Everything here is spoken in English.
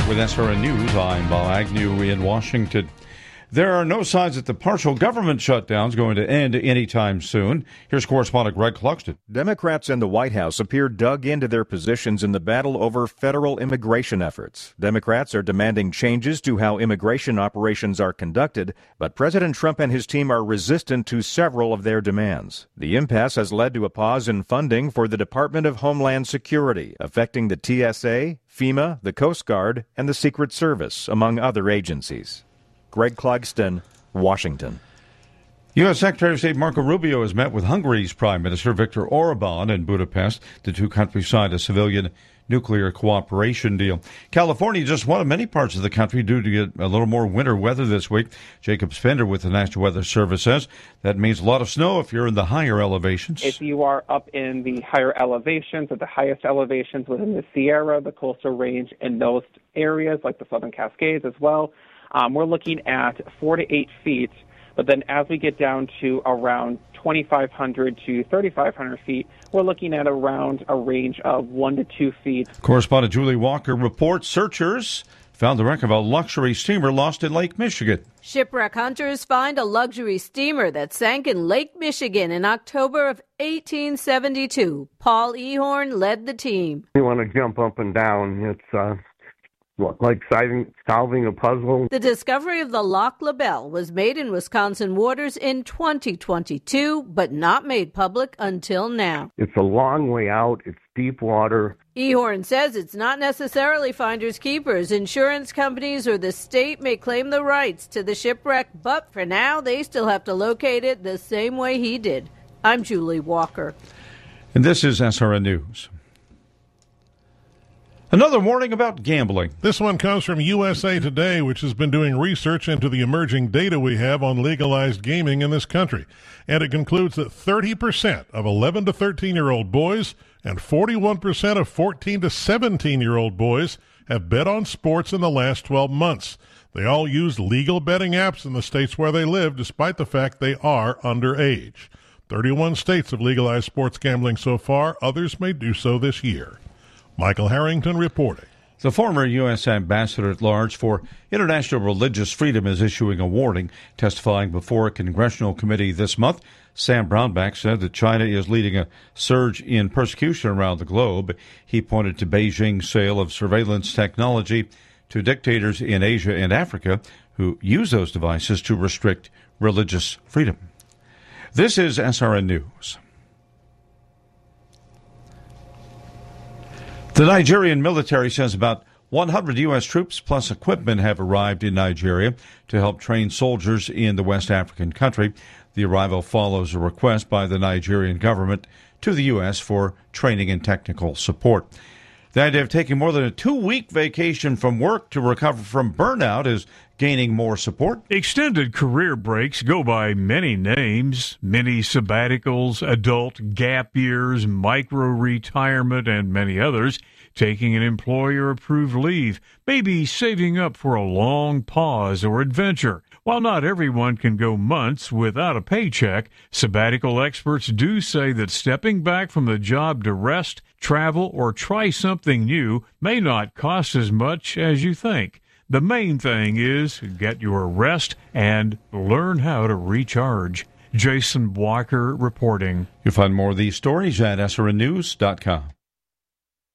With SRN News, I'm Bob Agnew in Washington. There are no signs that the partial government shutdown is going to end anytime soon. Here's correspondent Greg Clugston. Democrats in the White House appear dug into their positions in the battle over federal immigration efforts. Democrats are demanding changes to how immigration operations are conducted, but President Trump and his team are resistant to several of their demands. The impasse has led to a pause in funding for the Department of Homeland Security, affecting the TSA, FEMA, the Coast Guard, and the Secret Service, among other agencies. Greg Clugston, Washington. U.S. Secretary of State Marco Rubio has met with Hungary's Prime Minister Viktor Orban in Budapest. The two countries signed a civilian nuclear cooperation deal. California just one of many parts of the country due to get a little more winter weather this week. Jacob Spender with the National Weather Service says that means a lot of snow if you're in the higher elevations. If you are up in the higher elevations or the highest elevations within the Sierra, the coastal range, and those areas like the Southern Cascades as well, we're looking at 4 to 8 feet, but then as we get down to around 2,500 to 3,500 feet, we're looking at around a range of 1 to 2 feet. Correspondent Julie Walker reports searchers found the wreck of a luxury steamer lost in Lake Michigan. Shipwreck hunters find a luxury steamer that sank in Lake Michigan in October of 1872. Paul Ehorn led the team. You want to jump up and down. It's like solving a puzzle. The discovery of the Lac La Belle was made in Wisconsin waters in 2022, but not made public until now. It's a long way out. It's deep water. Ehorn says it's not necessarily finders keepers. Insurance companies or the state may claim the rights to the shipwreck, but for now they still have to locate it the same way he did. I'm Julie Walker. And this is SRN News. Another warning about gambling. This one comes from USA Today, which has been doing research into the emerging data we have on legalized gaming in this country. And it concludes that 30% of 11 to 13-year-old boys and 41% of 14 to 17-year-old boys have bet on sports in the last 12 months. They all use legal betting apps in the states where they live, despite the fact they are underage. 31 states have legalized sports gambling so far. Others may do so this year. Michael Harrington reporting. The former U.S. Ambassador at Large for International Religious Freedom is issuing a warning. Testifying before a congressional committee this month, Sam Brownback said that China is leading a surge in persecution around the globe. He pointed to Beijing's sale of surveillance technology to dictators in Asia and Africa who use those devices to restrict religious freedom. This is SRN News. The Nigerian military says about 100 U.S. troops plus equipment have arrived in Nigeria to help train soldiers in the West African country. The arrival follows a request by the Nigerian government to the U.S. for training and technical support. The idea of taking more than a 2-week vacation from work to recover from burnout is gaining more support. Extended career breaks go by many names: mini sabbaticals, adult gap years, micro-retirement, and many others. Taking an employer-approved leave, maybe saving up for a long pause or adventure. While not everyone can go months without a paycheck, sabbatical experts do say that stepping back from the job to rest, travel, or try something new may not cost as much as you think. The main thing is get your rest and learn how to recharge. Jason Walker reporting. You'll find more of these stories at srnnews.com.